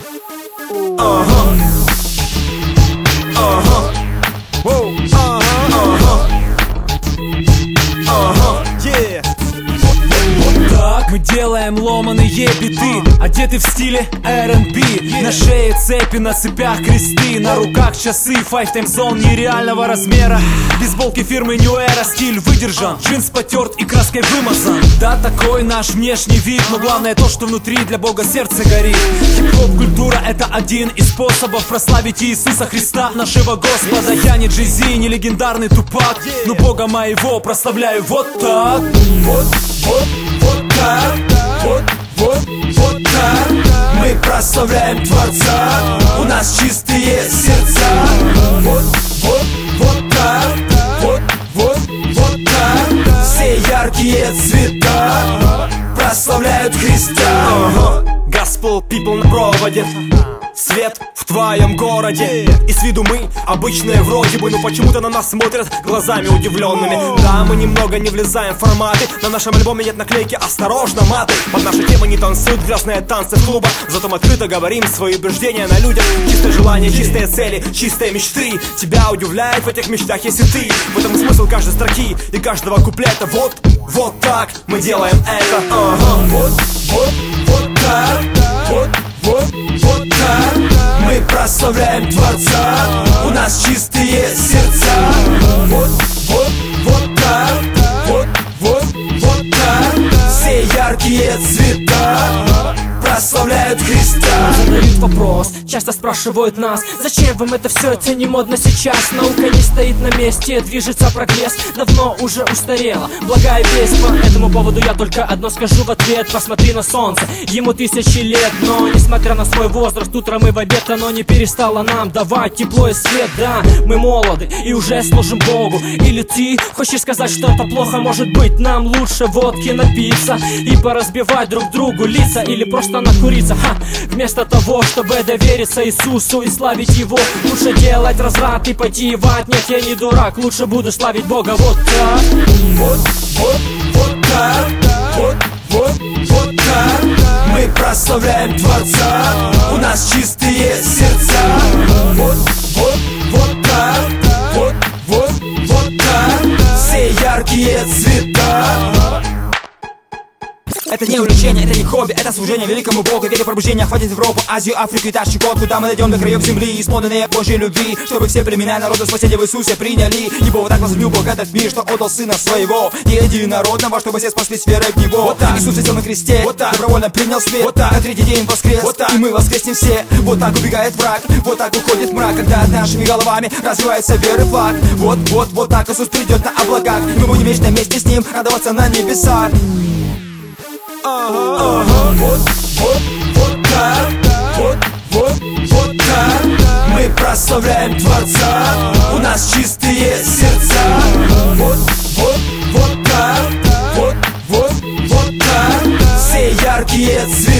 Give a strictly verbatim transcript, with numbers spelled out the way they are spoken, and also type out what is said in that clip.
Uh-huh. Uh-huh. Whoa. Uh-huh. Uh-huh. Uh-huh. Yeah. Мы делаем ломаные биты, одеты в стиле эр энд би. На шее цепи, на цепях кресты, на руках часы, Five Time Zone нереального размера. Бейсболки фирмы New Era, стиль выдержан, джинс потерт и краской вымазан. Да, такой наш внешний вид, но главное то, что внутри для Бога сердце горит. Хип-хоп культура — это один из способов прославить Иисуса Христа, нашего Господа. Я не Джей-Зи, не легендарный Тупак, но Бога моего прославляю вот так. Вот, вот, вот так, вот, вот, вот так. Мы прославляем Творца, у нас чистые сердца. Вот, вот, вот так, вот, вот, вот так. Все яркие цвета прославляют Христа. Gospel people на проводе, свет в твоем городе. И с виду мы обычные вроде бы, но почему-то на нас смотрят глазами удивленными. Да, мы немного не влезаем в форматы, на нашем альбоме нет наклейки «Осторожно, маты». Под наши темы не танцуют грязные танцы в клубах, зато мы открыто говорим свои убеждения на людях. Чистое желание, чистые цели, чистые мечты. Тебя удивляет в этих мечтах, если ты. В этом смысл каждой строки и каждого куплета. Вот, вот так мы делаем это. Ага. Вот, вот, вот так, вот, вот, вот так. Мы прославляем Творца, у нас чистые сердца. Вот, вот, вот так, вот, вот, вот так. Все яркие цвета прославляют Христа. Задают вопрос, часто спрашивают нас: зачем вам это все, это не модно сейчас? Наука не стоит на месте, движется прогресс, давно уже устарела благая весть. По этому поводу я только одно скажу в ответ: посмотри на солнце, ему тысячи лет. Но несмотря на свой возраст, утром и в обед оно не перестало нам давать тепло и свет. Да, мы молоды и уже служим Богу. Или ты хочешь сказать, что это плохо? Может быть, нам лучше водки напиться и поразбивать друг другу лица, или просто накуриться, ха. Вместо того, чтобы довериться Иисусу и славить Его, лучше делать разврат и пойти в ад. Нет, я не дурак, лучше буду славить Бога вот так. Вот, вот, вот так, вот, вот, вот так. Мы прославляем Творца, у нас чистые сердца. Вот, вот, вот так, вот, вот, вот так. Все яркие цвета. Это не увлечение, это не хобби, это служение великому Богу. Вере пробуждения хватит Европу, Азию, Африку и даже Чукотку. Куда мы дойдем до краев земли, исполненные Божьей любви, чтобы все племена народа спасения в Иисусе приняли. Ибо вот так возлюбил Бог этот мир, что отдал Сына Своего единородного, чтобы все спаслись верой в Него. Вот так Иисус сидел на кресте, вот так добровольно принял смерть, вот так на третий день воскрес, вот так и мы воскреснем все. Вот так убегает враг, вот так уходит мрак, когда над нашими головами развивается веры флаг. Вот, вот, вот так Иисус придет на облаках, и мы будем вечно вместе с Ним радоваться на небесах. Ага, ага. Вот, вот, вот так, вот, вот, вот так. Мы прославляем Творца, у нас чистые сердца. Вот, вот, вот так, вот, вот, вот так. Все яркие цвета